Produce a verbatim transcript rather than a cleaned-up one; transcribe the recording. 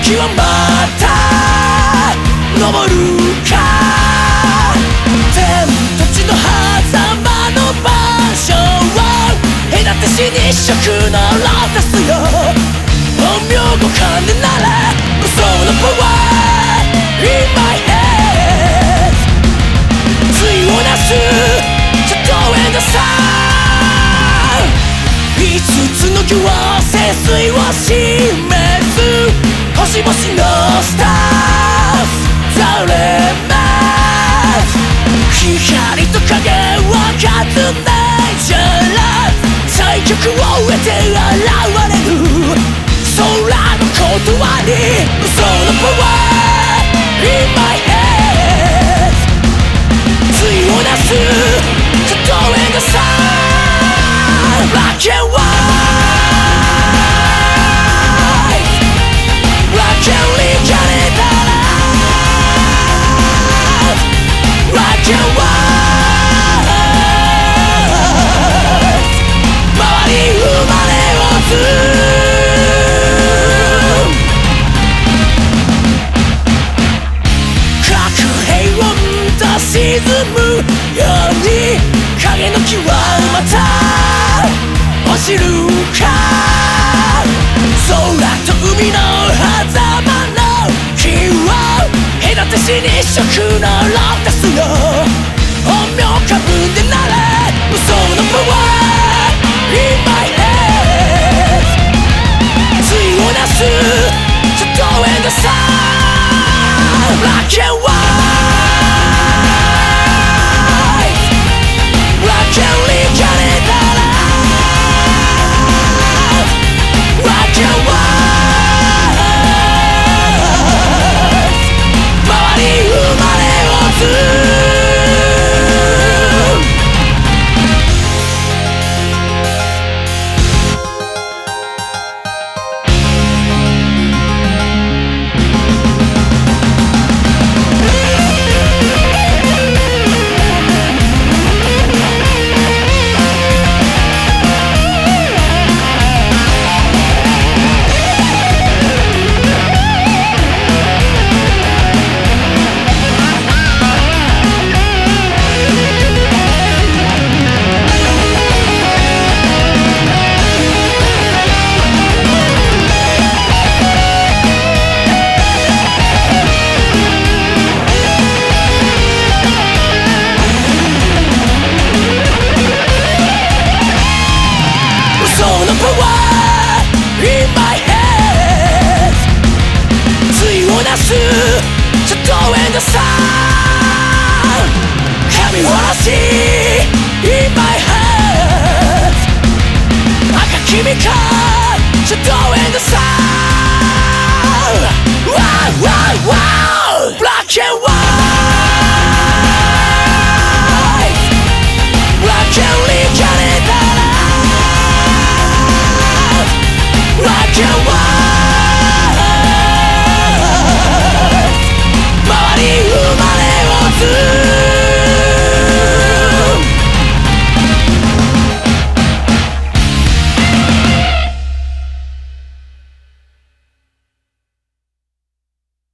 日はまた昇るか。天と地の狭間の場所を隔てし日食のロータスよ。本名ご金なら無双のパワー In my head 対をなすシャドウエンドサン。五つの行聖水を示す星々のスターされます。光と影を数ないじゃら最極を得て現れる空の言葉に無双のパワー In my head 対をなすシャドウエンドサン。Black and white Black and legend Black and white 周り生まれをず核平穏と沈むように影の木はまた落ちるか。空と海の狭間の木を隔てし日食のロータスよ。本名かぶってなら無双のパワー In my head 対をなすシャドウエンドサン。Black and white Black and legend Black and white 周り生まれをずシャドウエンドサン。神殺し In my head 赤君かシャドウエンドサン。Wow wow wow Black and white